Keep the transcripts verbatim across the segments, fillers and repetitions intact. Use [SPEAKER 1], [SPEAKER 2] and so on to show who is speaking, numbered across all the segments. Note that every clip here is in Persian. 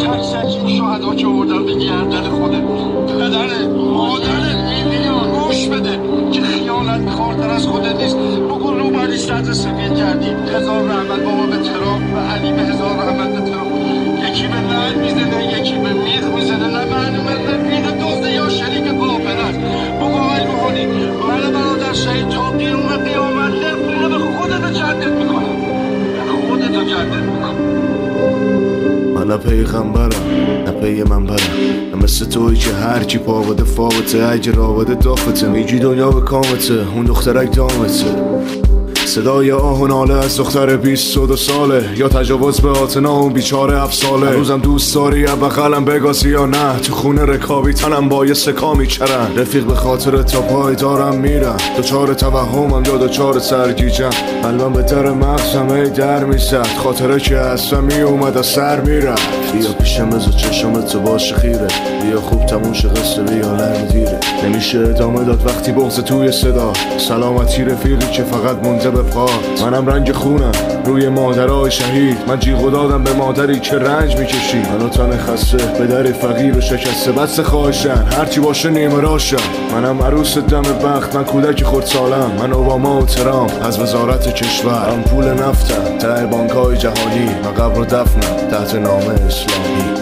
[SPEAKER 1] تک تک این شهدا که آوردن به گردن خودت پدره مادرت میلیون گوش بده که خیانت کارتر از خودت نیست. بگو رو بردی صدر سفید کردی. هزار رحمت بابا به ترام و علی به هزار رحمت به ترام. یکی به لعن میزنه یکی به میخ میزنه. نه معلومه نه میخ دوزده یا شریک کافر است. بگو آقای روحانی من برادر شهید تا قیام قیامت نفرینه به خودتو جدت میکنم به خودتو جدت میکنم.
[SPEAKER 2] من نه پیغمبرم نه پی منبرم، نه مثل توی که هرچی پا بده فاوته. اگه رابطه دافته میگی دنیا به کامته، اون دخترک دامته. صدای آه و ناله از دختر بیست و دو ساله، یا تجاوز به آتنا اون بیچاره هفت ساله. روزم دوست داری یا بغلم بگاسی یا نه، تو خونه رکابی تنم با یه سکا میچرن. رفیق به خاطر تا پای دارم میرم، دوچار توهمم یا دوچار سرگیجم. قلبم به در مغزم ای در میزد، خاطره که اصلا میومد از سر میرم. بیا پیشم بزا چشمت باشه خیره، بیا خوب تموم شه قصه بیا لرم دیره. نمیشه ادامه داد وقتی بغض توی صدا، سلامتی رفیقی که فقط مونده به پا. منم رنگ خونم روی مادرای شهید، من جیغ دادم به مادری که رنج میکشی. منو تن خسته به در فقیر و شکسته بس خواهشن هرچی باشه نیمه راشم. منم عروس دم بخت، من کودک خورد سالم. من اوباما و ترامپ از وزارت کشور، من پول نفتم ته بانکای جهانی. من قبر و دفنم تحت نام اسلامی.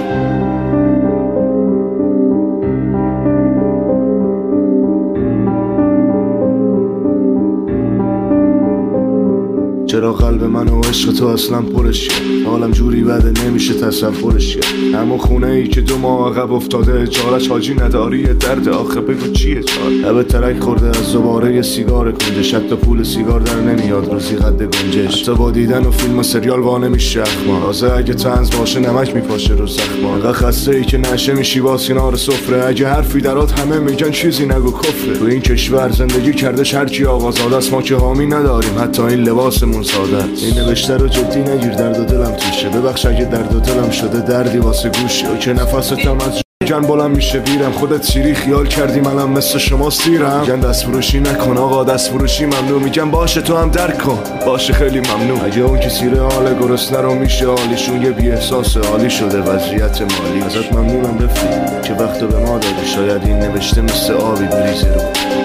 [SPEAKER 2] چرا قلب من و عشق تو اصلا پرش کرد؟ حالم جوری بده نمیشه تصورش کرد. اما خونه ای که دو ماه عقب افتاده، اجارش حاجی نداری درد آخه بگو چیه چار؟ لبه ترک خورده از دوباره یه سیگار کنجش، حتی پول سیگار در نمیاد روزی قد گنجش. حتی با دیدن و فیلم و سریال وا نمیشه اخما، تازه اگه طنز باشه نمک میپاشه رو زخما. انقدر خسته ای که نشه میشی با کنار سفره، اگه حرفی درات همه میگن چیزی نگو کفره. تو این کشور زندگی کردش هرکی آقازاده است، ما که حامی نداریم حتی این لباسمون ساده است. این نوشته رو جدی نگیر درد و دلم توشه، ببخش اگه درد و دلم شده دردی واسه گوشه. او که نفستم از جن بلند میشه بیرم، خودت سیری خیال کردی منم مثل شما سیرم. میگن دست فروشی نکن آقا دست فروشی ممنوع، میگن باشه تو هم درک کن باشه خیلی ممنوع. اگه اون که سیره حال گرسنه رو میشه حالیشون یه بی احساس عالی شده وضعیت مالی. ازت ممنونم رفیق که وقتو به ما دادی، شاید این نوشته مثل آبی بریزه رو